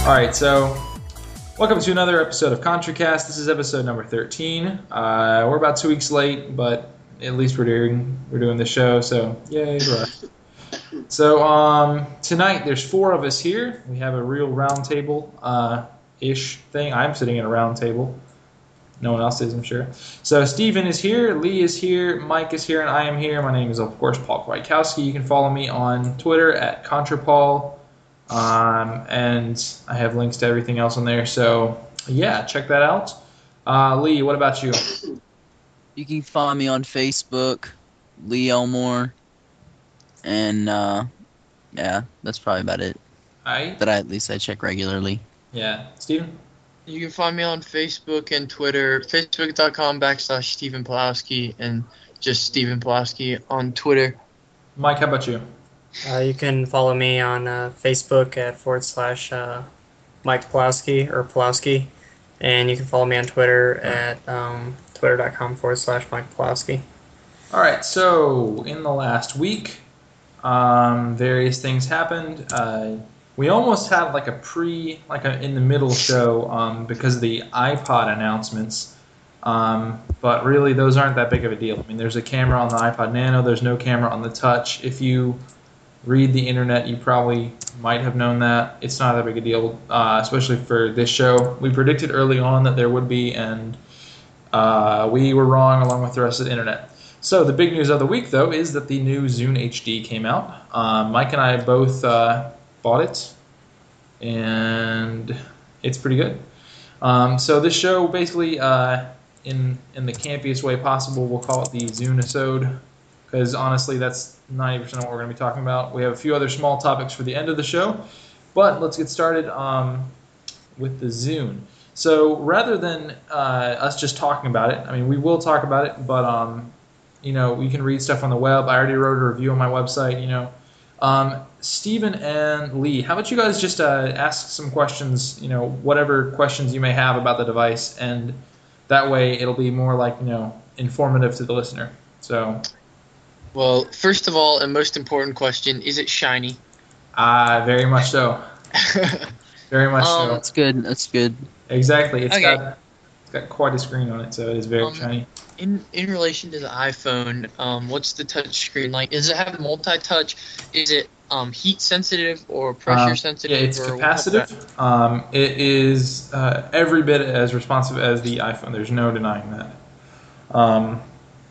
Alright, so welcome to another episode of ContraCast. This is episode number 13. We're about 2 weeks late, but at least we're doing the show, so yay, rush. So tonight there's 4 of us here. We have a real round table ish thing. I'm sitting at a round table. No one else is, I'm sure. So Steven is here, Lee is here, Mike is here, and I am here. My name is, of course, Paul Kwiatkowski. You can follow me on Twitter at ContraPaul. And I have links to everything else on there. So, yeah, check that out. Lee, what about you? You can find me on Facebook, Lee Elmore. And, yeah, that's probably about it. Alright. That at least I check regularly. Yeah. Steven? You can find me on Facebook and Twitter, facebook.com/Steven Pulowski, and just Steven Pulowski on Twitter. Mike, how about you? You can follow me on Facebook at / Mike Pulowski or Pulowski, and you can follow me on Twitter at twitter.com / Mike Pulowski. All right, so in the last week, various things happened. We almost had like a in the middle show because of the iPod announcements, but really those aren't that big of a deal. I mean, there's a camera on the iPod Nano. There's no camera on the Touch. If you read the internet, you probably might have known that. It's not that big a deal, especially for this show. We predicted early on that there would be, and we were wrong along with the rest of the internet. So the big news of the week, though, is that the new Zune HD came out. Mike and I both bought it, and it's pretty good. So this show, basically, in the campiest way possible, we'll call it the Zune-isode, because honestly, that's 90% of what we're going to be talking about. We have a few other small topics for the end of the show, but let's get started with the Zune. So rather than us just talking about it, I mean, we will talk about it, but you can read stuff on the web. I already wrote a review on my website. Steven and Lee, how about you guys just ask some questions, whatever questions you may have about the device, and that way it'll be more like, informative to the listener. So. Well, first of all, and most important question, is it shiny? Very much so. Very much so. That's good. That's good. Exactly. It's Okay. got quite a screen on it, so it is very shiny. In relation to the iPhone, what's the touch screen like? Does it have multi-touch? Is it heat sensitive or pressure sensitive? Yeah, it's or capacitive. It is every bit as responsive as the iPhone. There's no denying that.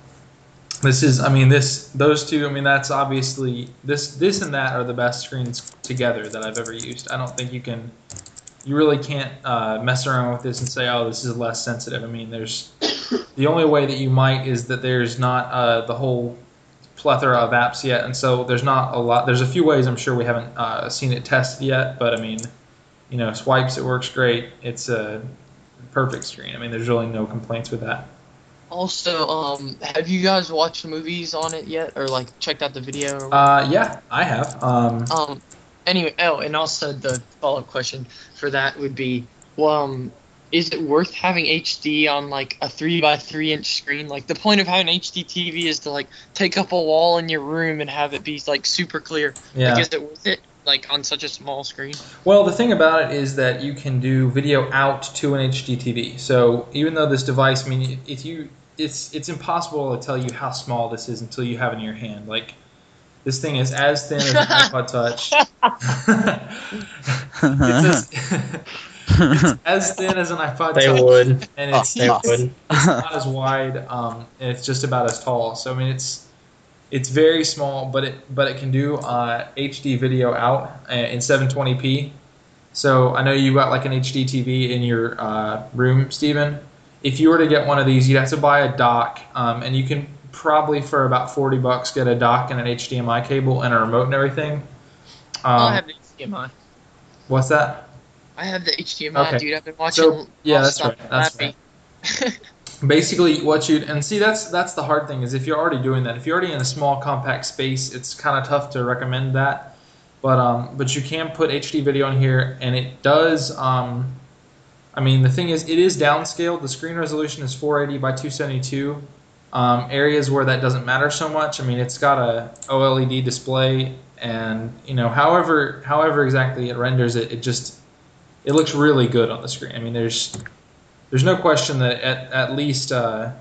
Those two, that's obviously, this and that are the best screens together that I've ever used. I don't think you really can't mess around with this and say, oh, this is less sensitive. The only way that you might is that there's not the whole plethora of apps yet, and so there's not a lot. There's a few ways I'm sure we haven't seen it tested yet, but swipes, it works great. It's a perfect screen. There's really no complaints with that. Also, have you guys watched movies on it yet, or checked out the video? Yeah, I have. Anyway, and also the follow-up question for that would be, is it worth having HD on a 3x3 inch screen? The point of having an HD TV is to take up a wall in your room and have it be super clear. Yeah. Is it worth it on such a small screen? Well, the thing about it is that you can do video out to an HD TV. So even though this device, it's impossible to tell you how small this is until you have it in your hand. This thing is as thin as an iPod Touch. It's as thin as an iPod They Touch. would. And it's not as wide, and it's just about as tall. So it's very small, but it can do HD video out in 720p. So I know you've got an HD TV in your room, Steven. If you were to get one of these, you'd have to buy a dock, and you can probably for about $40 get a dock and an HDMI cable and a remote and everything. I have the HDMI. What's that? I have the HDMI, Okay. dude. I've been watching. So yeah, that's Stop right. That's Laughing. right. Basically, that's the hard thing is if you're already doing that. If you're already in a small compact space, it's kind of tough to recommend that. But you can put HD video in here, and it does. The thing is, it is downscaled. The screen resolution is 480 by 272. Areas where that doesn't matter so much. It's got a OLED display, and however exactly it renders it, it looks really good on the screen. I mean, there's no question that at least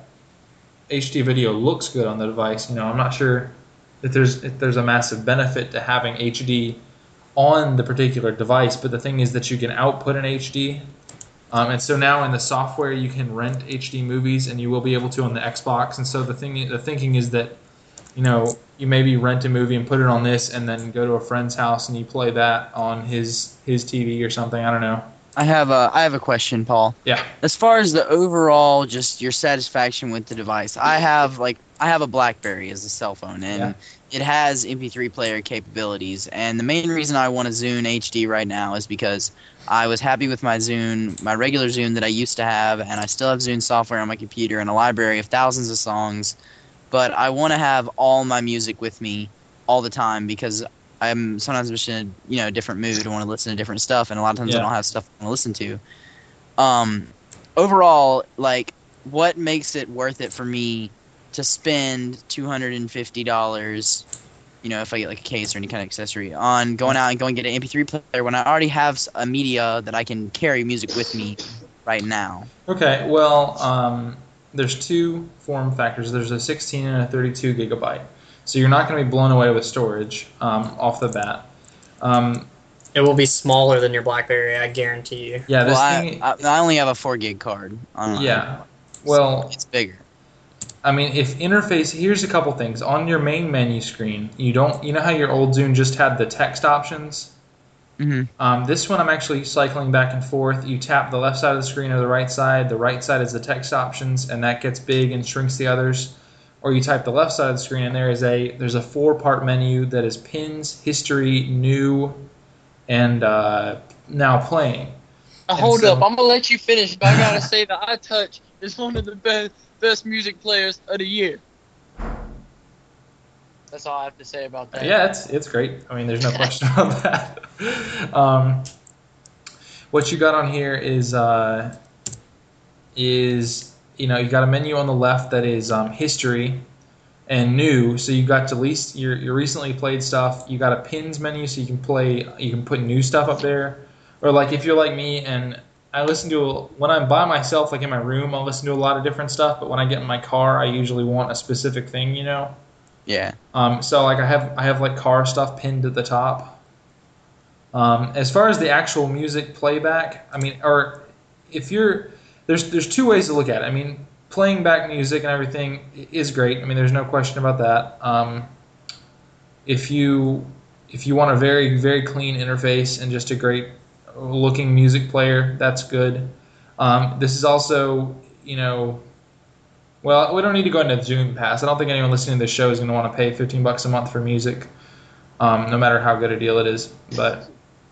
HD video looks good on the device. I'm not sure if there's a massive benefit to having HD on the particular device, but the thing is that you can output an HD. And so now in the software you can rent HD movies, and you will be able to on the Xbox. And so the thinking is that you maybe rent a movie and put it on this, and then go to a friend's house and you play that on his TV or something. I don't know. I have a question, Paul. Yeah. As far as the overall, just your satisfaction with the device, I have a BlackBerry as a cell phone, and it has MP3 player capabilities. And the main reason I want a Zune HD right now is because I was happy with my Zune, my regular Zune that I used to have, and I still have Zune software on my computer and a library of thousands of songs. But I want to have all my music with me all the time, because I'm sometimes just in a different mood. I want to listen to different stuff, and a lot of times I don't have stuff I want to listen to. Overall, what makes it worth it for me to spend $250, if I get a case or any kind of accessory, on going out and going get an MP3 player when I already have a media that I can carry music with me right now? Okay, well, there's two form factors. There's a 16 and a 32 gigabyte. So you're not going to be blown away with storage off the bat. It will be smaller than your BlackBerry, I guarantee you. Yeah, I only have a 4 gig card. Well, it's bigger. I mean, here's a couple things. On your main menu screen, you know how your old Zune just had the text options? Mm-hmm. This one I'm actually cycling back and forth. You tap the left side of the screen or the right side. The right side is the text options, and that gets big and shrinks the others. Or you type the left side of the screen, and there's a 4-part menu that is pins, history, new, and now playing. Hold up, I'm gonna let you finish, but I gotta say that iTouch is one of the best music players of the year. That's all I have to say about that. Yeah, it's great. I mean, there's no question about that. What you got on here is you got a menu on the left that is history and new. So you got your recently played stuff. You got a pins menu, so you can put new stuff up there. Or if you're like me and I listen to when I'm by myself, in my room, I'll listen to a lot of different stuff. But when I get in my car, I usually want a specific thing, Yeah. So I have car stuff pinned at the top. As far as the actual music playback, I mean, or if you're there's two ways to look at it. I mean, playing back music and everything is great. I mean, there's no question about that. If you want a very, very clean interface and just a great looking music player, that's good. This is also, well, we don't need to go into Zune Pass. I don't think anyone listening to this show is going to want to pay $15 a month for music, no matter how good a deal it is. But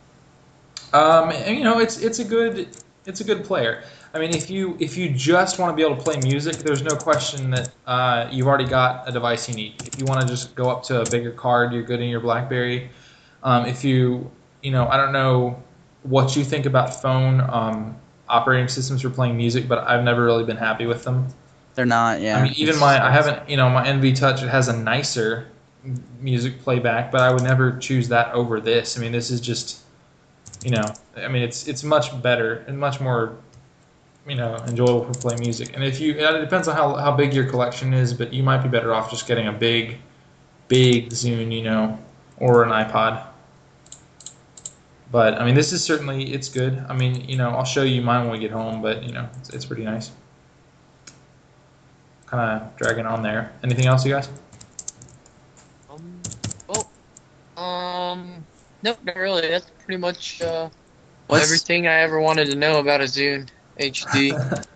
it's a good player. I mean, if you just want to be able to play music, there's no question that you've already got a device you need. If you want to just go up to a bigger card, you're good in your BlackBerry. I don't know what you think about phone operating systems for playing music, but I've never really been happy with them. They're not, yeah. I mean, even my NV Touch, it has a nicer music playback, but I would never choose that over this. I mean, this is just, it's much better and much more, enjoyable to play music. And it depends on how big your collection is, but you might be better off just getting a big Zune, or an iPod. But I mean, this is certainly, it's good. I mean, I'll show you mine when we get home, but it's pretty nice. Kind of dragging on there. Anything else, you guys? Nope, not really. That's pretty much everything I ever wanted to know about a Zune HD.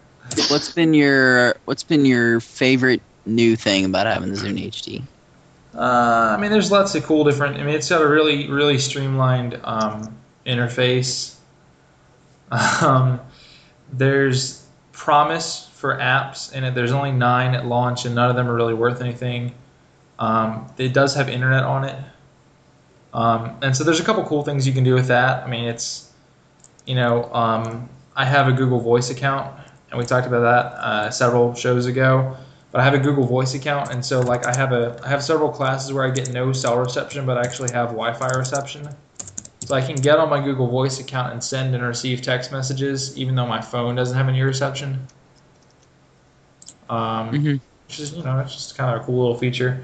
What's been your favorite new thing about having the Zune HD? I mean, there's lots of cool different. I mean, it's got a really, really streamlined interface. There's promise for apps in it. There's only 9 at launch, and none of them are really worth anything. It does have internet on it, and so there's a couple cool things you can do with that. I mean, it's I have a Google Voice account, and we talked about that several shows ago. But I have a Google Voice account, and so I have several classes where I get no cell reception, but I actually have Wi-Fi reception. So I can get on my Google Voice account and send and receive text messages, even though my phone doesn't have any reception. Which is, it's just kind of a cool little feature.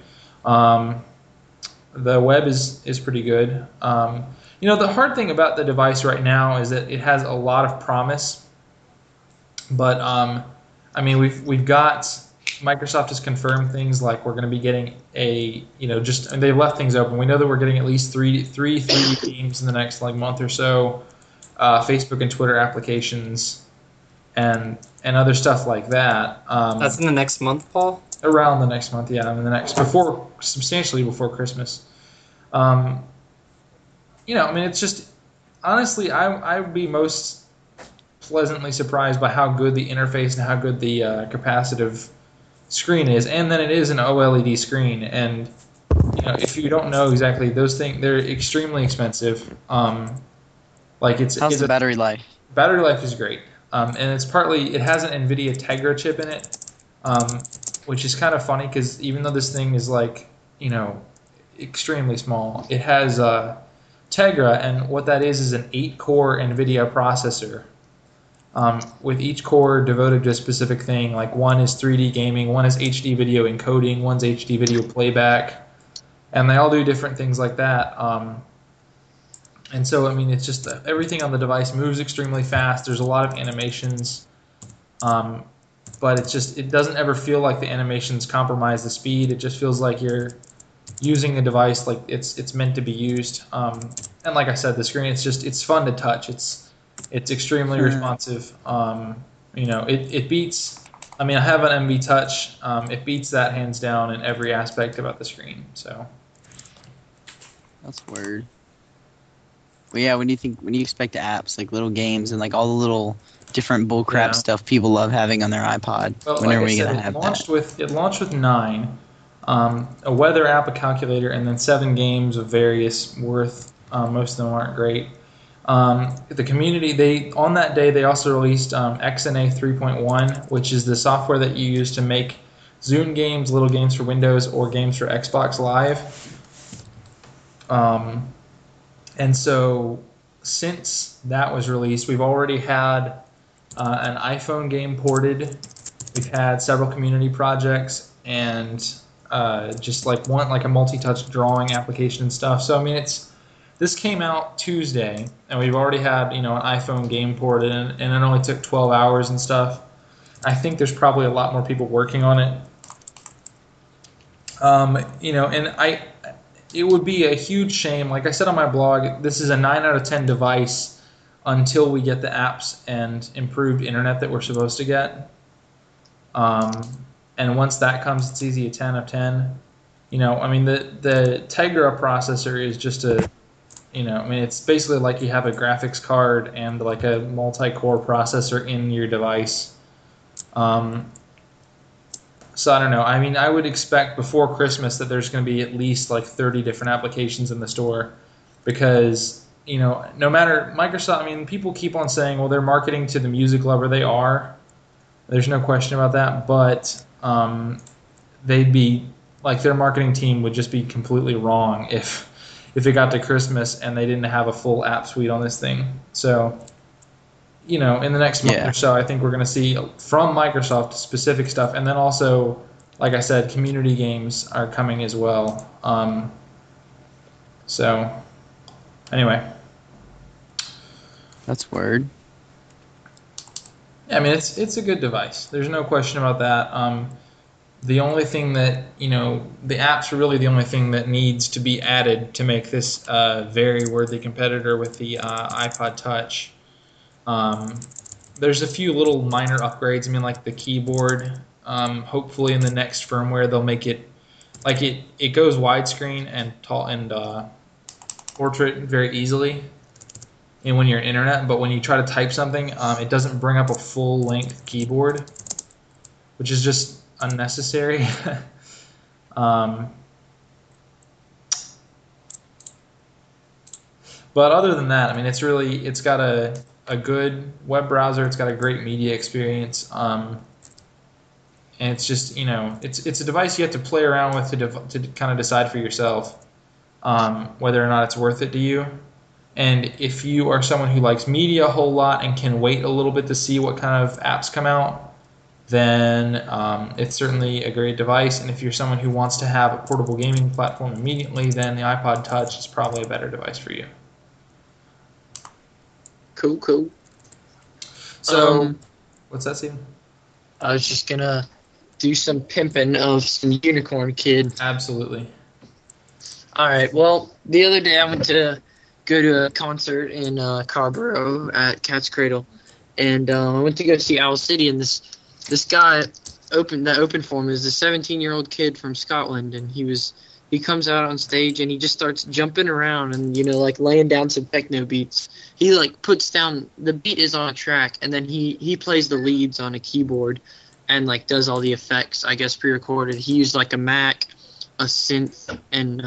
The web is pretty good. The hard thing about the device right now is that it has a lot of promise, but we've got Microsoft has confirmed things like we're going to be getting and they've left things open. We know that we're getting at least three games in the next month or so, Facebook and Twitter applications, and other stuff like that. That's in the next month, Paul? Around the next month, yeah, substantially before Christmas. It's just, honestly, I would be most pleasantly surprised by how good the interface and how good the capacitive screen is, and then it is an OLED screen, and if you don't know exactly, those things, they're extremely expensive. How's the battery life? Battery life is great, and it's partly, it has an NVIDIA Tegra chip in it, which is kind of funny because even though this thing is extremely small, it has Tegra, and what that is an 8-core NVIDIA processor, with each core devoted to a specific thing. Like one is 3D gaming, one is HD video encoding, one's HD video playback, and they all do different things like that. And so, it's just everything on the device moves extremely fast. There's a lot of animations, but it doesn't ever feel like the animations compromise the speed. It just feels like you're using the device like it's meant to be used. And like I said, the screen, it's fun to touch. It's extremely responsive. It beats. I have an MV Touch. It beats that hands down in every aspect about the screen. So that's weird. Well, yeah. When you expect apps like little games and all the little different bullcrap stuff people love having on their iPod. Well, whenever we gonna have that? It launched with 9, a weather app, a calculator, and then 7 games of various worth. Most of them aren't great. The community, on that day, they also released XNA 3.1, which is the software that you use to make Zune games, little games for Windows, or games for Xbox Live. And so, since that was released, we've already had an iPhone game ported. We've had several community projects, and just a multi-touch drawing application and stuff. So this came out Tuesday, and we've already had an iPhone game ported, and it only took 12 hours and stuff. I think there's probably a lot more people working on it. It would be a huge shame. Like I said on my blog, this is a 9 out of 10 device until we get the apps and improved internet that we're supposed to get. And once that comes, it's easy a 10 of 10. The Tegra processor is just it's basically like you have a graphics card and a multi-core processor in your device. So I don't know. I would expect before Christmas that there's going to be at least 30 different applications in the store, because no matter Microsoft, people keep on saying, well, they're marketing to the music lover. They are. There's no question about that. But they'd be their marketing team would just be completely wrong if it got to Christmas and they didn't have a full app suite on this thing. So, in the next month or so, I think we're going to see from Microsoft specific stuff. And then also, like I said, community games are coming as well. So, anyway. That's weird. Yeah, it's a good device. There's no question about that. The only thing that, the apps are really the only thing that needs to be added to make this a very worthy competitor with the iPod Touch. There's a few little minor upgrades. Like the keyboard. Hopefully in the next firmware they'll make it it goes widescreen and tall and portrait very easily. And when you're on internet, but when you try to type something, it doesn't bring up a full length keyboard, which is just unnecessary. But other than that, it's got a good web browser. It's got a great media experience. And it's just, it's a device you have to play around with to kind of decide for yourself whether or not it's worth it to you. And if you are someone who likes media a whole lot and can wait a little bit to see what kind of apps come out, then it's certainly a great device. And if you're someone who wants to have a portable gaming platform immediately, then the iPod Touch is probably a better device for you. Cool. So, what's that, Steven? I was just gonna do some pimping of some Unicorn Kid. Absolutely. All right. Well, the other day I went to go to a concert in Carborough at Cat's Cradle, and I went to go see Owl City, and this guy opened for him is a 17-year-old kid from Scotland, and he comes out on stage and he just starts jumping around and like laying down some techno beats. He like puts down the beat is on a track, and then he plays the leads on a keyboard and like does all the effects, I guess, pre-recorded. He used like a Mac, a synth, and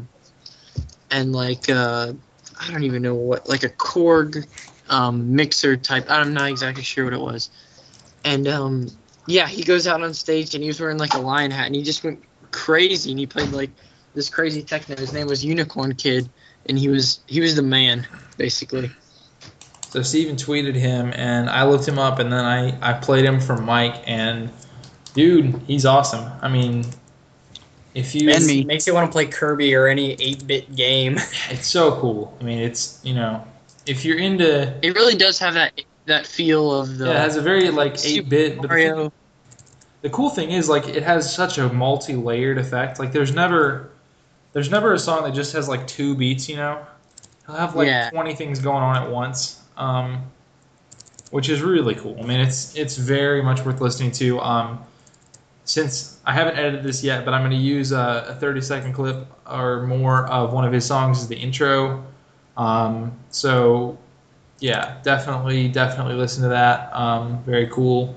like I don't even know what, like a Korg mixer type. I'm not exactly sure what it was. And yeah, he goes out on stage and he was wearing like a lion hat and he just went crazy and he played like this crazy techno. His name was Unicorn Kid, and he was the man, basically. So Steven tweeted him, and I looked him up, and then I played him for Mike, and dude, he's awesome. I mean, if you it makes you want to play Kirby or any 8-bit game. It's so cool. I mean, it's if you're into, it really does have that feel of the. Yeah, it has a very like 8-bit. Mario. The cool thing is like it has such a multi-layered effect. Like there's never a song that just has like 2 beats. He'll have like 20 things going on at once. Which is really cool. I mean, it's very much worth listening to. Since I haven't edited this yet, but I'm going to use a 30-second clip or more of one of his songs as the intro. So, yeah, definitely listen to that. Very cool.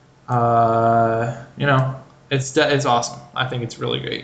It's awesome. I think it's really great.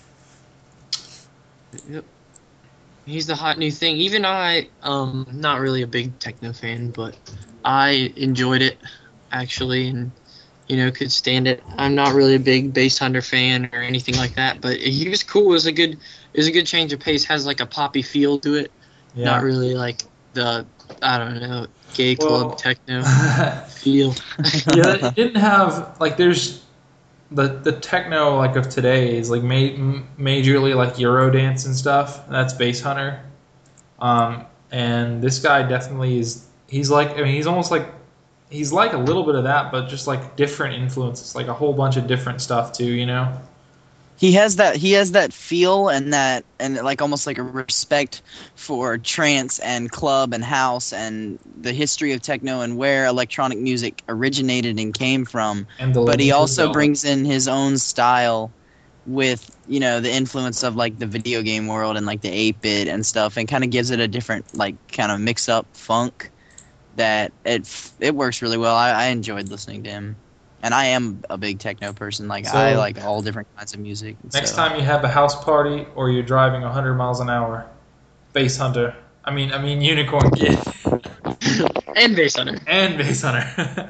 Yep. He's the hot new thing. Even I, not really a big techno fan, but I enjoyed it, actually, and, could stand it. I'm not really a big Bass Hunter fan or anything like that, but he was cool. It was a good change of pace. Has, like, a poppy feel to it. Yeah. Not really, like, the, I don't know, gay club techno feel. Yeah, it didn't have, like, there's... The techno like of today is like majorly like Eurodance and stuff. That's Bass Hunter, and this guy definitely is. He's like, I mean, he's almost like he's like a little bit of that, but just like different influences, like a whole bunch of different stuff too. He has that feel and like almost like a respect for trance and club and house and the history of techno and where electronic music originated and came from. But he also brings in his own style with, the influence of like the video game world and like the 8-bit and stuff, and kind of gives it a different like kind of mix up funk that it works really well. I enjoyed listening to him. And I am a big techno person. Like, so, I like all different kinds of music. Next time you have a house party or you're driving 100 miles an hour, Bass Hunter. I mean Unicorn Kid. And Bass Hunter. And Bass Hunter.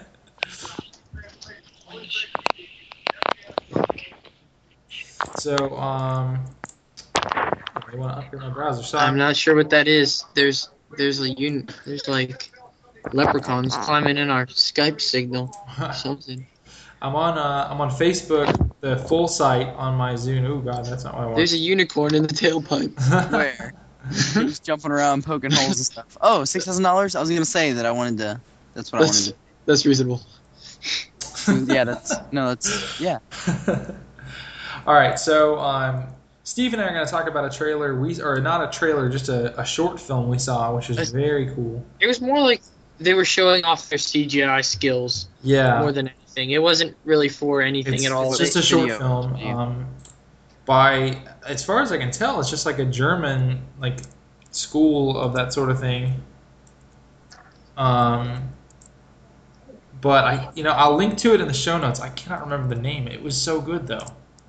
So, I want to upgrade my browser. So I'm not sure what that is. There's like leprechauns climbing in our Skype signal. Something. I'm on Facebook, the full site on my Zune. Oh God, that's not what I want. There's a unicorn in the tailpipe. Where? He's jumping around, poking holes and stuff. Oh, $6,000? I was gonna say that I wanted to. That's what I wanted to. That's reasonable. Yeah, yeah. All right, so Steve and I are going to talk about a trailer or not a trailer, just a short film we saw, which was very cool. It was more like they were showing off their CGI skills. Yeah. More than anything, it wasn't really for anything at all. It's just a short film. By as far as I can tell, it's just like a German like school of that sort of thing. But I'll link to it in the show notes. I cannot remember the name. It was so good though.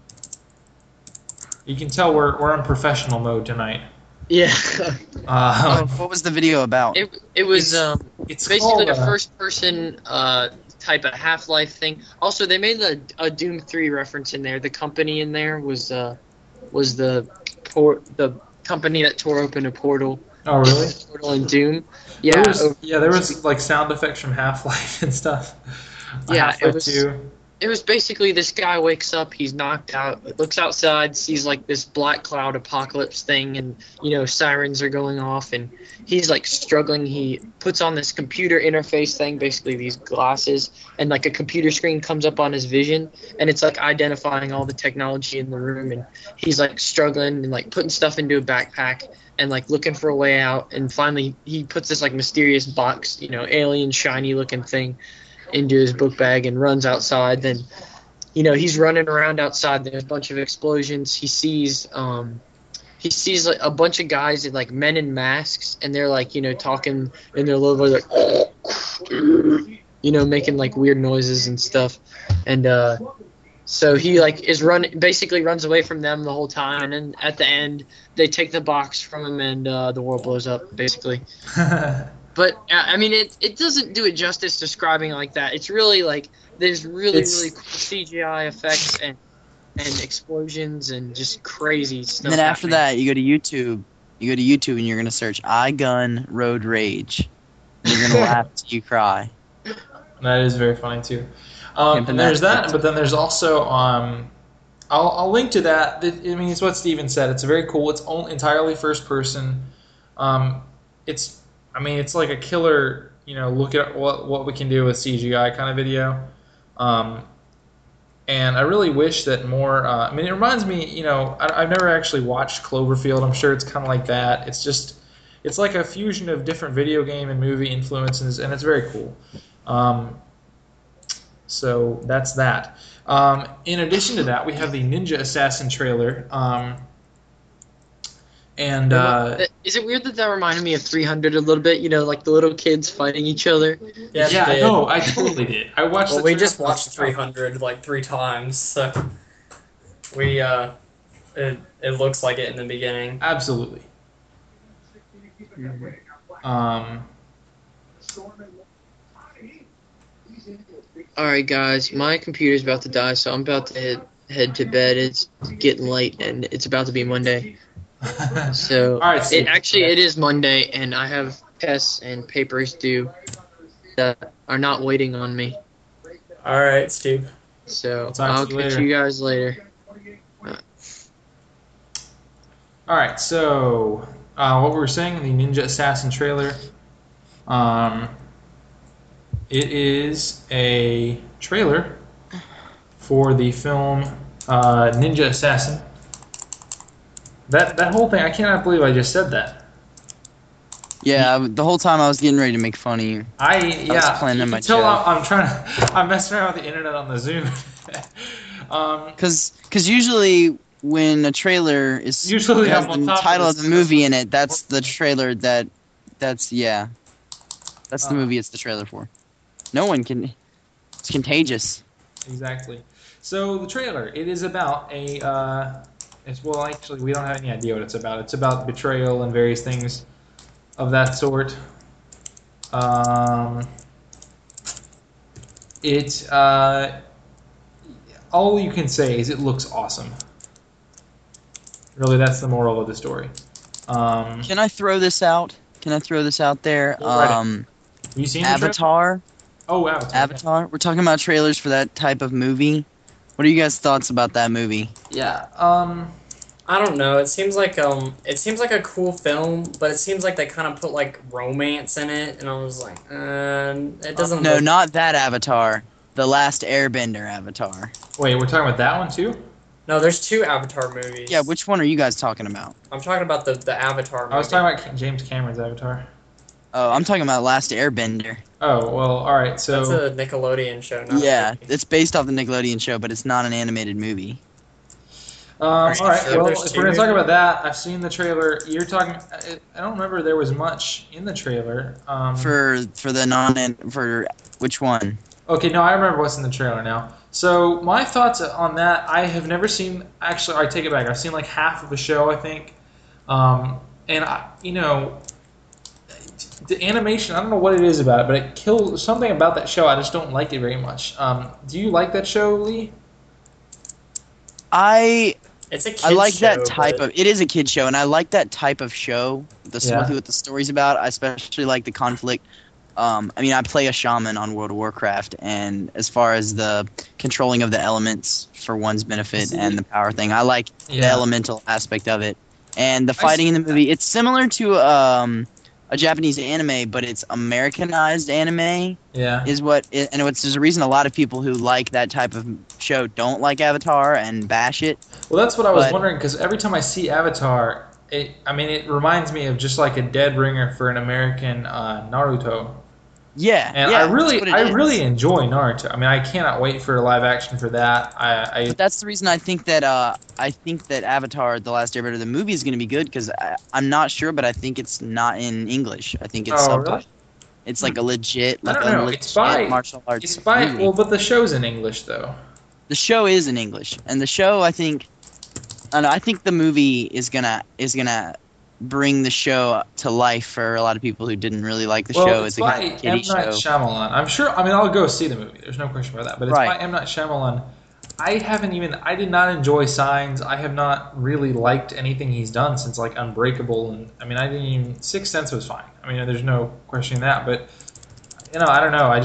You can tell we're in professional mode tonight. Yeah. What was the video about? It was it's basically a first person type of Half-Life thing. Also, they made a Doom 3 reference in there. The company in there was the company that tore open a portal Oh, really? Portal and Doom. Yeah, There was like sound effects from Half-Life and stuff. Yeah, Half-Life 2. It was basically this guy wakes up, he's knocked out, looks outside, sees like this black cloud apocalypse thing, and sirens are going off, and he's like struggling. He puts on this computer interface thing, basically these glasses, and like a computer screen comes up on his vision, and it's like identifying all the technology in the room, and he's like struggling and like putting stuff into a backpack and like looking for a way out, and finally he puts this like mysterious box, alien shiny looking thing into his book bag and runs outside. Then he's running around outside. There's a bunch of explosions. He sees like a bunch of guys, like men in masks, and they're like talking in their low voice, like making like weird noises and stuff. And so he like basically runs away from them the whole time, and then at the end they take the box from him, and the world blows up basically. But I mean, it doesn't do it justice describing like that. It's really like there's really cool CGI effects and explosions and just crazy stuff. And then after that, you go to YouTube. And you're gonna search "iGun Road Rage." You're gonna laugh till you cry. That is very funny too. And there's that, but then there's also I'll link to that. I mean, it's what Steven said. It's very cool. It's entirely first person. It's like a killer, look at what we can do with CGI kind of video. And I really wish that more, it reminds me, I've never actually watched Cloverfield. I'm sure it's kind of like that. It's like a fusion of different video game and movie influences, and it's very cool. So that's that. In addition to that, we have the Ninja Assassin trailer. Is it weird that reminded me of 300 a little bit? Like the little kids fighting each other. Yeah, no, I totally did. I watched. Well, we just watched 300 like 3 times, so we it looks like it in the beginning. Absolutely. All right, guys, my computer's about to die, so I'm about to head to bed. It's getting late, and it's about to be Monday. So all right, it is Monday, and I have tests and papers due that are not waiting on me. All right, Steve. So I'll catch you guys later. All right, so what we were saying, the Ninja Assassin trailer. It is a trailer for the film Ninja Assassin. That whole thing, I cannot believe I just said that. Yeah, the whole time I was getting ready to make fun of you. I was playing in my chat. I'm messing around with the internet on the Zoom. Because usually when a trailer is has the title of the movie in it, that's the trailer that's the movie it's the trailer for. No one can. It's contagious. Exactly. So the trailer, it is about a. Actually, we don't have any idea what it's about. It's about betrayal and various things of that sort. All you can say is it looks awesome. Really, that's the moral of the story. Can I throw this out? There? Have you seen Avatar? Oh, Avatar. Avatar. Yeah. We're talking about trailers for that type of movie. What are you guys' thoughts about that movie? Yeah. I don't know. It seems like a cool film, but it seems like they kind of put like romance in it, and I was like, it doesn't. No, not that Avatar. The Last Airbender Avatar. Wait, we're talking about that one too? No, there's 2 Avatar movies. Yeah, which one are you guys talking about? I'm talking about the Avatar movie. I was talking about James Cameron's Avatar. Oh, I'm talking about Last Airbender. Oh, well, alright, so... That's a Nickelodeon show, not it's based off the Nickelodeon show, but it's not an animated movie. Alright, well, if we're going to talk about that, I've seen the trailer. You're talking... I don't remember there was much in the trailer. For which one? Okay, no, I remember what's in the trailer now. So, my thoughts on that, I have never seen... Actually, I take it back. I've seen like half of the show, I think. The animation, I don't know what it is about it, but it kills something about that show. I just don't like it very much. Do you like that show, Lee? I It's a kid I like show, that type but of. It is a kid show, and I like that type of show. Yeah. What the story's about. I especially like the conflict. I mean, I play a shaman on World of Warcraft, and as far as the controlling of the elements for one's benefit and the power thing, I like the Yeah. elemental aspect of it. And the I fighting see in the movie, it's similar to a Japanese anime, but it's Americanized anime. Yeah. There's a reason a lot of people who like that type of show don't like Avatar and bash it. Well, that's what I was But- wondering, because every time I see Avatar, it reminds me of just like a dead ringer for an American Naruto. Yeah, And yeah, I really, that's what it is. really enjoy Naruto. I mean, I cannot wait for a live action for that. But that's the reason I think that Avatar: The Last Airbender, the movie, is going to be good because I'm not sure, but I think it's not in English. I think it's Oh, subtitled. really? It's like a legit, I don't know. It's by martial arts. It's by movie. well, but the show's in English though. The show is in English, and the show I think the movie is gonna bring the show to life for a lot of people who didn't really like the Well, show. it's a by kiddie M. Night show. Shyamalan. I'm sure. I mean, I'll go see the movie. There's no question about that. But it's Right. by M. Night Shyamalan. I did not enjoy Signs. I have not really liked anything he's done since like Unbreakable, and I mean, I didn't even Sixth Sense was fine. I mean, there's no questioning that. But I don't know.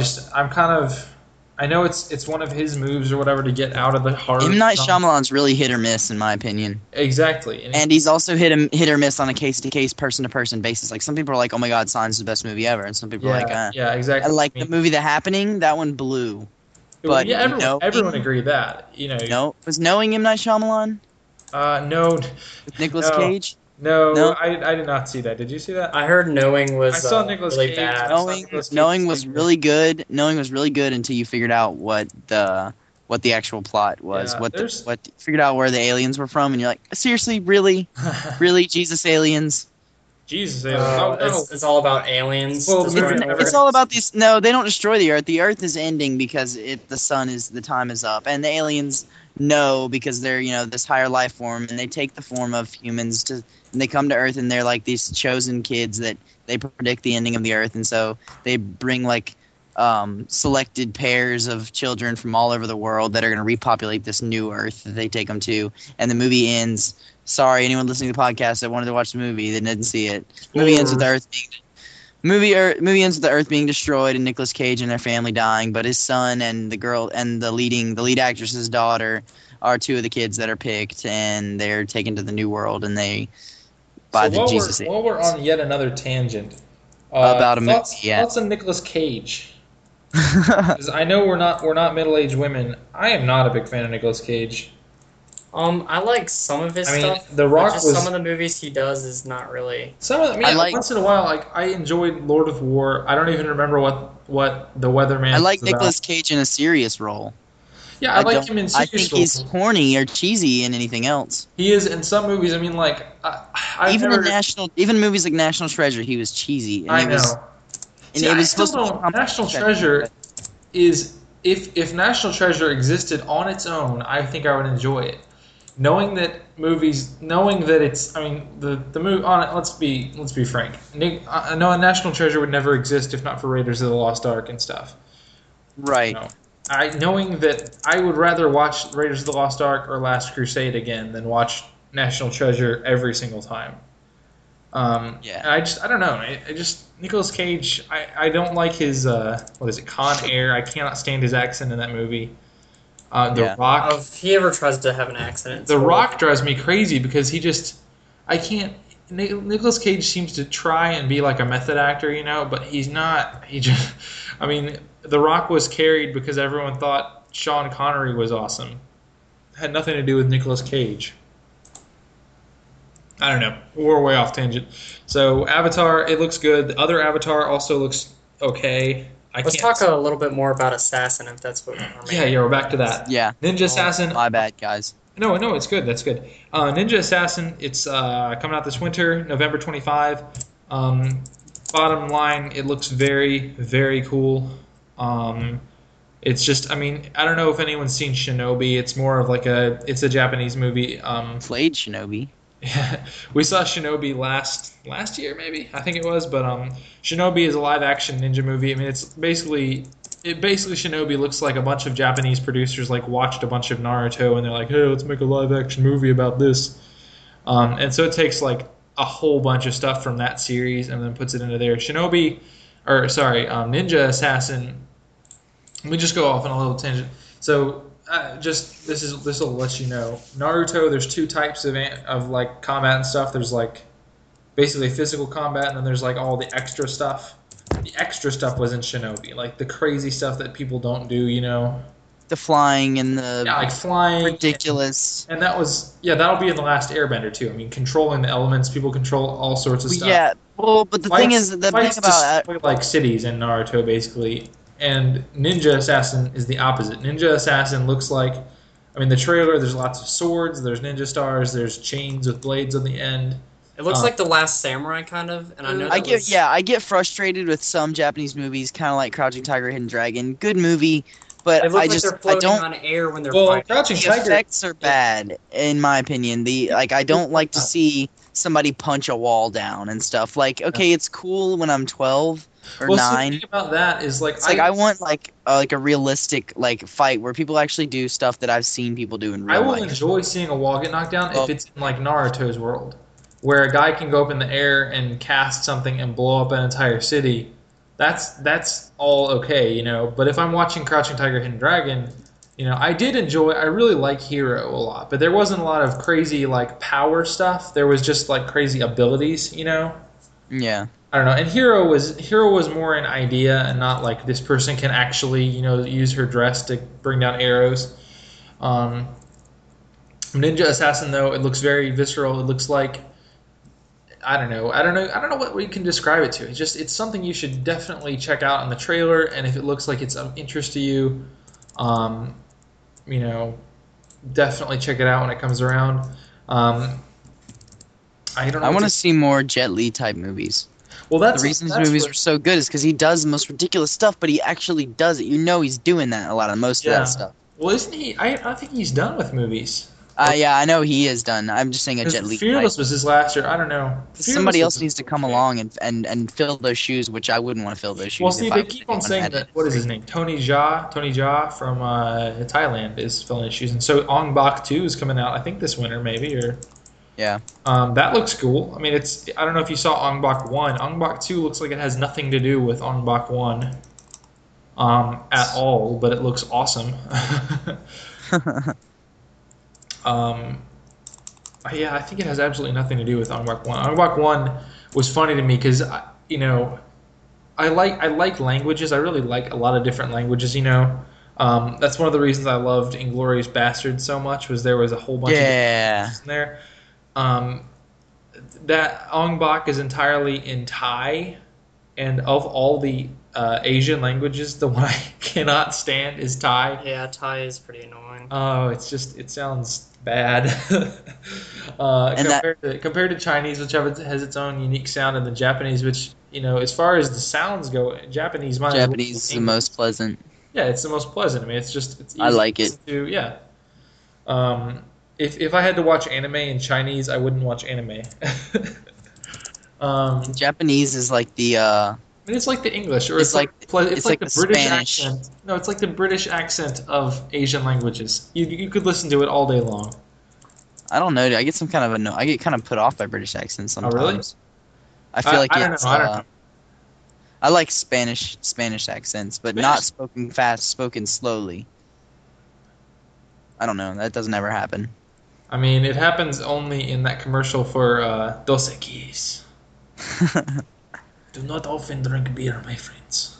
I know it's one of his moves or whatever to get out of the horror. M. Night genre. Shyamalan's really hit or miss, in my opinion. Exactly. And he's also hit or miss on a case-to-case, person-to-person basis. Like, some people are like, oh my god, Signs is the best movie ever. And some people are like, yeah, exactly. I like I mean, the movie The Happening, that one blew. But yeah, knowing- everyone agreed that. No, was knowing M. Night Shyamalan No, with Nicolas No. Cage? no, No? I did not see that. Did you see that? I heard Knowing was I saw Nicolas really Cage. bad. Knowing was really good. Knowing was really good until you figured out what the actual plot was. Yeah, Figured out where the aliens were from, and you're like, seriously, really, Jesus aliens? Jesus, no. It's all about aliens. Well, destroying it's- the Earth. It's all about these. No, they don't destroy the Earth. The Earth is ending because the time is up, and the aliens know because they're this higher life form, and they take the form of humans and they come to Earth, and they're like these chosen kids that they predict the ending of the Earth, and so they bring like selected pairs of children from all over the world that are going to repopulate this new Earth that they take them to, and the movie ends. Sorry, anyone listening to the podcast that wanted to watch the movie that didn't see it. Movie ends with the Earth movie ends with the Earth being destroyed and Nicolas Cage and their family dying, but his son and the girl and the lead actress's daughter are two of the kids that are picked, and they're taken to the new world, and they by the Jesus. While we're on yet another tangent About a movie, thoughts on Nicolas Cage. Because I know we're not middle-aged women. I am not a big fan of Nicolas Cage. I like some of his I mean, stuff. The Rock but just was some of the movies he does is not really. once in a while, like I enjoyed Lord of War. I don't even remember what the Weatherman. I like was about. Nicolas Cage in a serious role. Yeah, I like him in I serious think roles. he's corny or cheesy in anything else. He is in some movies. I mean, like Even movies like National Treasure, he was cheesy. And I it know. was, and See, it I was still supposed to be don't. National Treasure is if National Treasure existed on its own, I think I would enjoy it. Knowing that it's, I mean, the movie. Let's be frank. No, National Treasure would never exist if not for Raiders of the Lost Ark and stuff. Right. Knowing that I would rather watch Raiders of the Lost Ark or Last Crusade again than watch National Treasure every single time. Yeah. I don't know. I just Nicolas Cage. I don't like his what is it, Con Air. I cannot stand his accent in that movie. The Rock. If he ever tries to have an accent, The Rock drives me crazy because I can't. Nicolas Cage seems to try and be like a method actor, but he's not. I mean, The Rock was carried because everyone thought Sean Connery was awesome. Had nothing to do with Nicolas Cage. I don't know. We're way off tangent. So Avatar, it looks good. The other Avatar also looks okay. Let's talk a little bit more about Assassin, if that's what we're Yeah, we're back to that. Yeah. Ninja Assassin. My bad, guys. No, it's good. That's good. Ninja Assassin, it's coming out this winter, November 25. Bottom line, it looks very, very cool. It's just, I mean, I don't know if anyone's seen Shinobi. It's more of like it's a Japanese movie. Played Shinobi. Yeah, we saw Shinobi last year, maybe I think it was. But Shinobi is a live action ninja movie. I mean, it's basically it basically Shinobi looks like a bunch of Japanese producers like watched a bunch of Naruto and they're like, hey, let's make a live action movie about this. And so it takes like a whole bunch of stuff from that series and then puts it into there. Ninja Assassin. Let me just go off on a little tangent. So this will let you know. Naruto, there's two types of like combat and stuff. There's like basically physical combat, and then there's like all the extra stuff. The extra stuff was in Shinobi, like the crazy stuff that people don't do, The flying and the like flying, ridiculous. And that'll be in the Last Airbender too. I mean, controlling the elements, people control all sorts of stuff. Yeah, well, but the thing is, the thing about destroy, like cities in Naruto, basically, and Ninja Assassin is the opposite. Ninja Assassin looks like, I mean, the trailer. There's lots of swords. There's ninja stars. There's chains with blades on the end. It looks like The Last Samurai, kind of, and I know I get frustrated with some Japanese movies, kind of like Crouching Tiger, Hidden Dragon. Good movie, but they're floating on air when they're fighting. Crouching the Tiger effects are bad, in my opinion. I don't like to see somebody punch a wall down and stuff. Like, okay, it's cool when I'm 12 or 9. The thing about that is I want like a realistic like fight where people actually do stuff that I've seen people do in real life. I will enjoy seeing a wall get knocked down if it's in like Naruto's world, where a guy can go up in the air and cast something and blow up an entire city. That's all okay, But if I'm watching Crouching Tiger, Hidden Dragon, I really like Hero a lot, but there wasn't a lot of crazy like power stuff. There was just like crazy abilities, Yeah. I don't know. And Hero was more an idea and not like this person can actually, use her dress to bring down arrows. Ninja Assassin though, it looks very visceral. It looks like I don't know what we can describe it to. It's something you should definitely check out in the trailer, and if it looks like it's of interest to you, definitely check it out when it comes around. I want to see more Jet Li type movies. Well, the reason his movies are so good is because he does the most ridiculous stuff, but he actually does it. He's doing that a lot of most of that stuff. Well, isn't he? I think he's done with movies. Yeah, I know he is done. I'm just saying a Jet Li. Fearless was his last year. I don't know. Somebody else needs to come along and fill those shoes, which I wouldn't want to fill those shoes. Well, see, they keep on saying that. What is his name? Tony Jaa from Thailand is filling his shoes, and so Ong Bak 2 is coming out. I think this winter, maybe or. Yeah. That looks cool. I mean, I don't know if you saw Ong Bak 1. Ong Bak 2 looks like it has nothing to do with Ong Bak 1 at all, but it looks awesome. Yeah, I think it has absolutely nothing to do with Ong Bak 1. Ong Bak 1 was funny to me because, I like languages. I really like a lot of different languages, That's one of the reasons I loved Inglourious Basterds so much, was there was a whole bunch of languages in there. That Ong Bak is entirely in Thai, and of all the Asian languages, the one I cannot stand is Thai. Yeah, Thai is pretty annoying. Oh, it sounds bad. Compared to Chinese, which has its own unique sound, and the Japanese, which as far as the sounds go, Japanese is the most pleasant. Yeah, it's the most pleasant. I mean, it's easy. I like it. Yeah. If I had to watch anime in Chinese, I wouldn't watch anime. Japanese is like the. It's like the English, or it's like the British Spanish accent. No, it's like the British accent of Asian languages. You could listen to it all day long. I don't know. I get I get kind of put off by British accents sometimes. Oh, really? I feel like it's. I don't know. I like Spanish accents, but not spoken fast, spoken slowly. I don't know. That doesn't ever happen. I mean, it happens only in that commercial for Dos Equis. Do not often drink beer, my friends.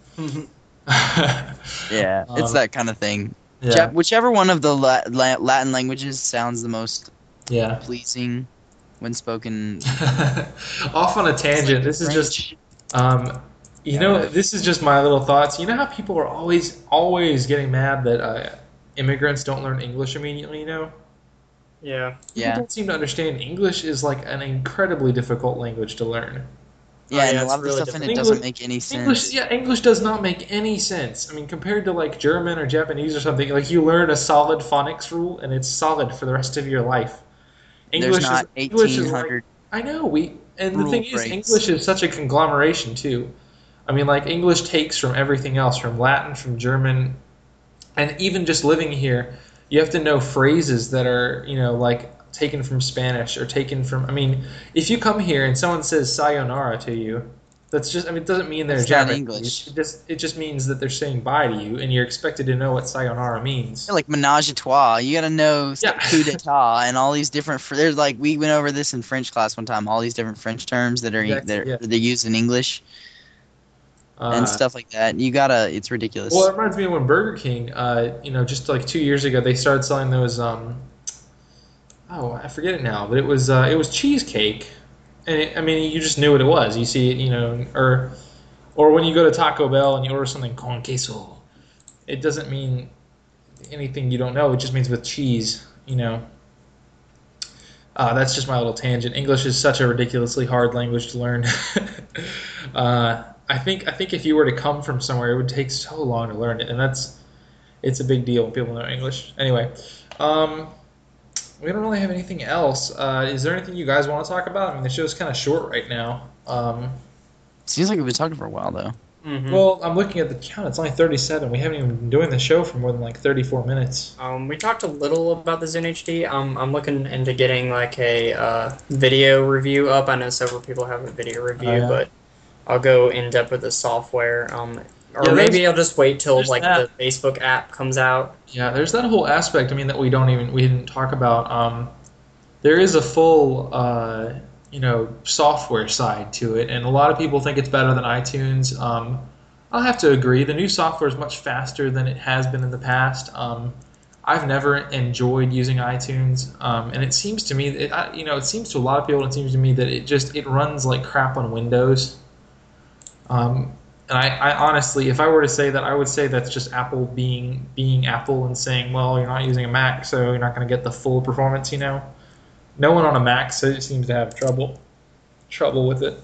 Yeah, it's that kind of thing. Yeah. Whichever one of the Latin languages sounds the most pleasing when spoken. Off on a tangent. This is just, this is just my little thoughts. You know how people are always getting mad that immigrants don't learn English immediately. Yeah. People don't seem to understand English is like an incredibly difficult language to learn. Yeah, and a lot of the stuff in it doesn't make any sense. English does not make any sense. I mean, compared to like German or Japanese or something, like you learn a solid phonics rule and it's solid for the rest of your life. There's not 1,800. I know the thing is, English is such a conglomeration too. I mean, like English takes from everything else, from Latin, from German, and even just living here, you have to know phrases that are, like taken from Spanish or taken from. I mean, if you come here and someone says sayonara to you, that's just. I mean, it doesn't mean they're It's not Japanese. English. It just means that they're saying bye to you, and you're expected to know what sayonara means. Like menage a trois, you gotta know Yeah. coup d'etat and all these different. There's like we went over this in French class one time. All these different French terms that are Exactly, yeah. they're used in English and stuff like that. You gotta. It's ridiculous. Well, it reminds me of when Burger King, just like 2 years ago, they started selling those. I forget it now, but it was cheesecake, and I mean, you just knew what it was. You see it, or when you go to Taco Bell and you order something con queso, it doesn't mean anything you don't know. It just means with cheese. That's just my little tangent. English is such a ridiculously hard language to learn. I think if you were to come from somewhere, it would take so long to learn it, and it's a big deal when people know English. Anyway, we don't really have anything else. Is there anything you guys want to talk about? I mean, the show's kind of short right now. Seems like we've been talking for a while though. Mm-hmm. Well, I'm looking at the count. It's only 37. We haven't even been doing the show for more than like 34 minutes. We talked a little about the Zune HD. I'm looking into getting like a video review up. I know several people have a video review, yeah. but I'll go in depth with the software. Or Yeah, maybe I'll just wait till there's like that. the Facebook app comes out. Yeah, there's that whole aspect. I mean, that we didn't talk about. There is a full, software side to it, and a lot of people think it's better than iTunes. I'll have to agree. The new software is much faster than it has been in the past. I've never enjoyed using iTunes, and it seems to me, it seems to a lot of people, it seems to me that it runs like crap on Windows. And I honestly, if I were to say that, I would say that's just Apple being Apple and saying, well, you're not using a Mac, so you're not going to get the full performance. No one on a Mac seems to have trouble with it.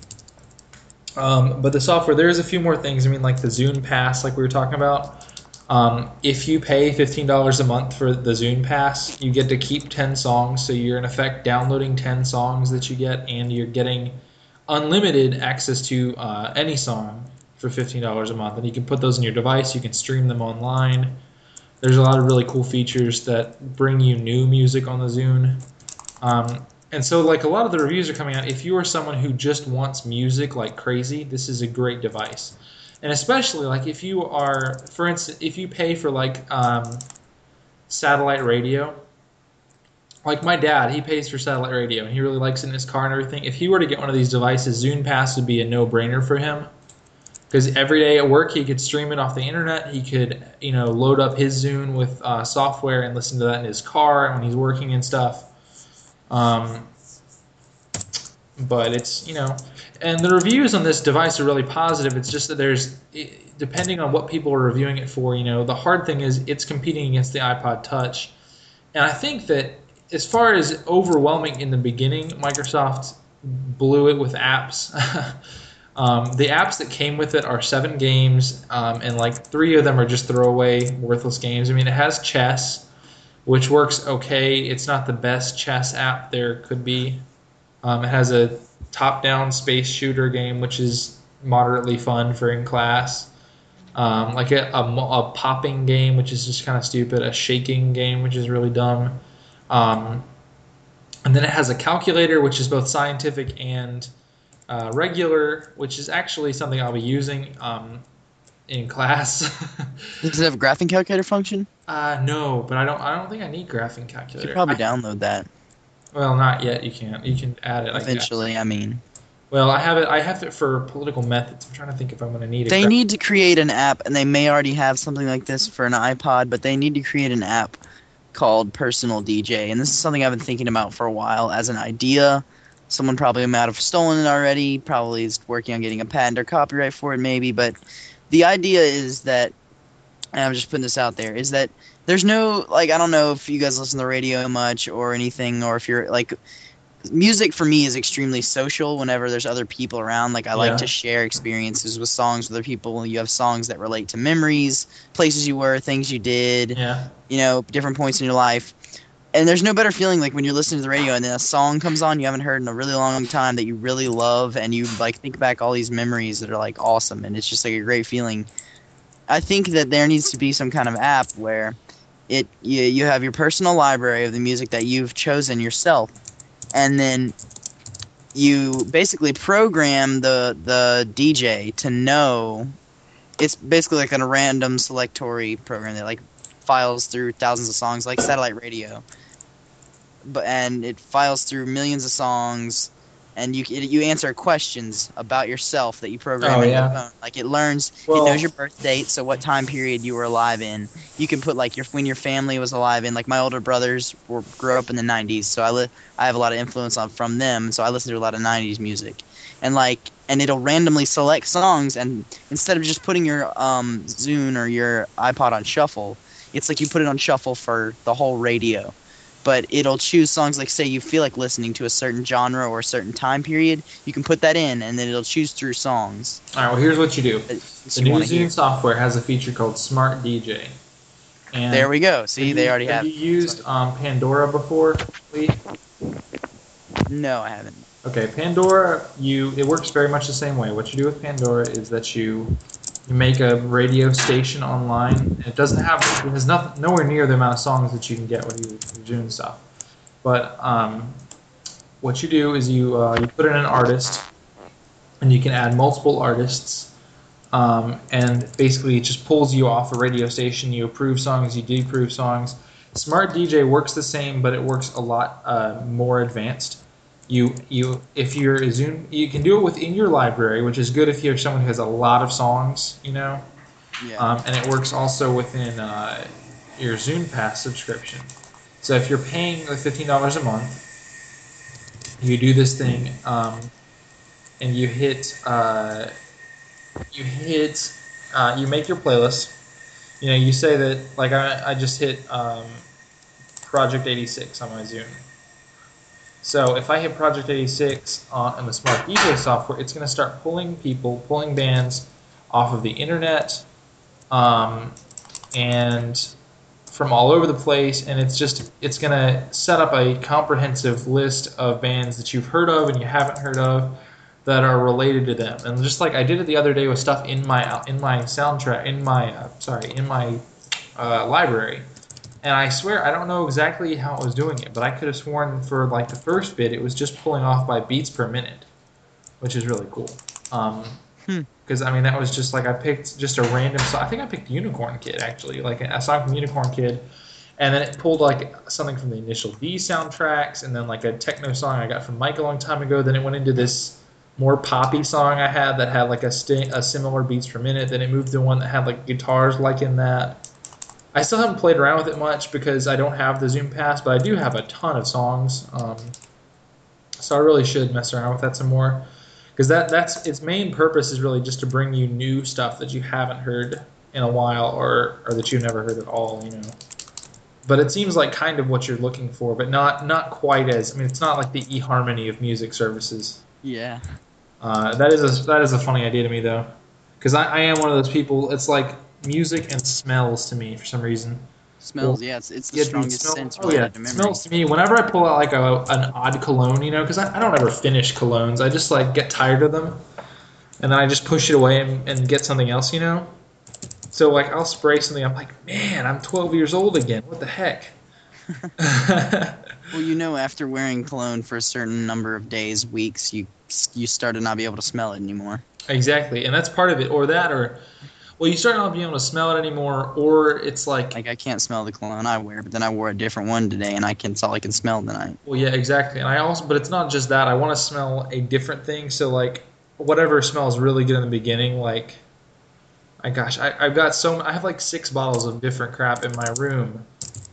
But the software, there's a few more things. I mean, like the Zune Pass, like we were talking about. If you pay $15 a month for the Zune Pass, you get to keep 10 songs. So you're in effect downloading 10 songs that you get, and you're getting unlimited access to any song for $15 a month. And you can put those in your device. You can stream them online. There's a lot of really cool features that bring you new music on the Zune. And so, like, a lot of the reviews are coming out. If you are someone who just wants music like crazy, this is a great device. And especially, like, if you are, for instance, if you pay for, like, satellite radio. Like, my dad, he pays for satellite radio, and he really likes it in his car and everything. If he were to get one of these devices, Zune Pass would be a no-brainer for him. Because every day at work, he could stream it off the internet. He could, load up his Zune with software and listen to that in his car when he's working and stuff. But it's, and the reviews on this device are really positive. It's just that depending on what people are reviewing it for, the hard thing is it's competing against the iPod Touch. And I think that as far as overwhelming in the beginning, Microsoft blew it with apps. The apps that came with it are 7 games, and like 3 of them are just throwaway, worthless games. I mean, it has chess, which works okay. It's not the best chess app there could be. It has a top-down space shooter game, which is moderately fun for in class. Like a popping game, which is just kind of stupid. A shaking game, which is really dumb. And then it has a calculator, which is both scientific and regular, which is actually something I'll be using in class. Does it have a graphing calculator function? No, but I don't think I need graphing You calculator. could probably download that Well, not yet. You can't. You can add it. eventually. I mean, Well, I have it for political methods. I'm trying to think if I'm going to need it. they need to create an app, and they may already have something like this for an iPod, but they need to create an app called Personal DJ, and this is something I've been thinking about for a while as an idea. Someone probably might have stolen it already, probably is working on getting a patent or copyright for it maybe, but the idea is that, and I'm just putting this out there, is that there's no, like, I don't know if you guys listen to the radio much or anything, or if you're, like, music for me is extremely social whenever there's other people around. Like, I like to share experiences with songs with other people. You have songs that relate to memories, places you were, things you did, different points in your life. And there's no better feeling like when you're listening to the radio and then a song comes on you haven't heard in a really long time that you really love, and you like think back all these memories that are like awesome, and it's just like a great feeling. I think that there needs to be some kind of app where you have your personal library of the music that you've chosen yourself, and then you basically program the DJ to know. It's basically like a random selectory program that like files through thousands of songs, like satellite radio. And it files through millions of songs, and you answer questions about yourself that you program in your phone. Like it learns, it knows your birth date, so what time period you were alive in. You can put like when your family was alive in. Like my older brothers grew up in the 90s, so I have a lot of influence from them, so I listen to a lot of 90s music. And it'll randomly select songs, and instead of just putting your Zune or your iPod on shuffle, it's like you put it on shuffle for the whole radio. But it'll choose songs like, say you feel like listening to a certain genre or a certain time period, you can put that in, and then it'll choose through songs. All right, well, here's what you do. The new Zune software has a feature called Smart DJ. And there we go. See, they already have. Have you used Pandora before, Lee? No, I haven't. Okay, Pandora, it works very much the same way. What you do with Pandora is that you make a radio station online, and it has nowhere near the amount of songs that you can get with your Zune stuff. But what you do is you put in an artist, and you can add multiple artists, and basically it just pulls you off a radio station. You approve songs, you deapprove songs. Smart DJ works the same, but it works a lot more advanced. If you're a Zune, you can do it within your library, which is good if you're someone who has a lot of songs, Yeah. And it works also within your Zune Pass subscription. So if you're paying like $15 a month, you do this thing, and you make your playlist. You say that like I just hit Project 86 on my Zune. So if I hit Project 86 on the Smart DJ software, it's going to start pulling bands off of the internet, and from all over the place, and it's going to set up a comprehensive list of bands that you've heard of and you haven't heard of that are related to them. And just like I did it the other day with stuff in my library. And I swear, I don't know exactly how it was doing it, but I could have sworn for like the first bit, it was just pulling off by beats per minute, which is really cool. Because I mean, that was just like I picked just a random song. I think I picked Unicorn Kid actually, like a song from Unicorn Kid, and then it pulled like something from the Initial D soundtracks, and then like a techno song I got from Mike a long time ago. Then it went into this more poppy song I had that had like a similar beats per minute. Then it moved to one that had like guitars like in that. I still haven't played around with it much because I don't have the Zune Pass, but I do have a ton of songs. So I really should mess around with that some more. Because that's its main purpose is really just to bring you new stuff that you haven't heard in a while or that you've never heard at all, But it seems like kind of what you're looking for, but not quite as... I mean, it's not like the eHarmony of music services. Yeah. That is a funny idea to me, though. Because I am one of those people... It's like... music and smells to me for some reason. Smells, yeah, it's the strongest sense related to memory. Smells to me. Whenever I pull out like an odd cologne, because I don't ever finish colognes. I just like get tired of them, and then I just push it away and get something else, So like I'll spray something. I'm like, man, I'm 12 years old again. What the heck? Well, after wearing cologne for a certain number of days, weeks, you start to not be able to smell it anymore. Exactly, and that's part of it, Well, you start not being able to smell it anymore, or it's like I can't smell the cologne I wear, but then I wore a different one today, and it's all I can smell tonight. Well, yeah, exactly. And but it's not just that. I want to smell a different thing. So, like, whatever smells really good in the beginning, like, I have like 6 bottles of different crap in my room,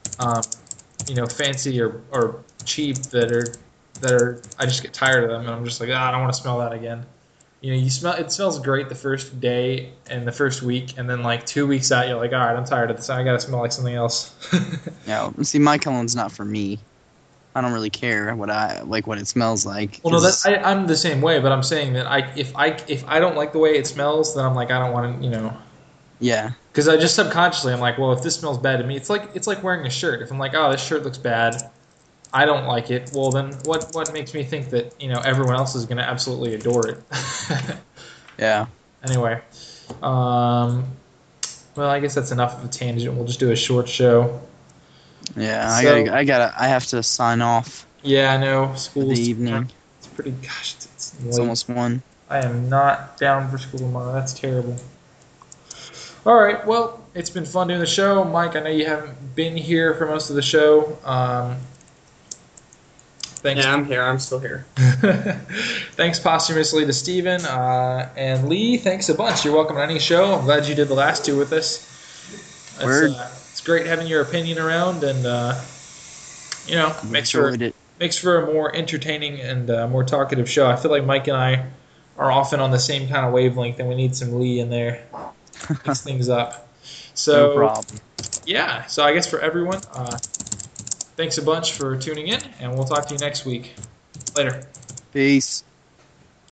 fancy or cheap that are. I just get tired of them, and I'm just like, I don't want to smell that again. It smells great the first day and the first week, and then like 2 weeks out, you're like, all right, I'm tired of this. I gotta smell like something else. Yeah, see, my cologne's not for me. I don't really care what it smells like. Well, no, I'm the same way, but I'm saying that if I don't like the way it smells, then I'm like, I don't want to, Yeah. Because I just subconsciously, I'm like, well, if this smells bad to me, it's like wearing a shirt. If I'm like, oh, this shirt looks bad, I don't like it. Well, then what makes me think that everyone else is going to absolutely adore it? Yeah. Anyway, well, I guess that's enough of a tangent. We'll just do a short show. Yeah, So- I have to sign off Yeah, I know. for School's the evening. It's pretty. Gosh, it's It's late. almost 1. I am not down for school tomorrow. That's terrible. All right. Well, it's been fun doing the show, Mike. I know you haven't been here for most of the show. Thanks. Yeah, I'm here. I'm still here. Thanks posthumously to Steven. And Lee, thanks a bunch. You're welcome on any show. I'm glad you did the last 2 with us. Word. It's great having your opinion around, and makes for Enjoyed it. a more entertaining and more talkative show. I feel like Mike and I are often on the same kind of wavelength, and we need some Lee in there. Mix things up. So No problem. yeah, so I guess for everyone, thanks a bunch for tuning in, and we'll talk to you next week. Later. Peace.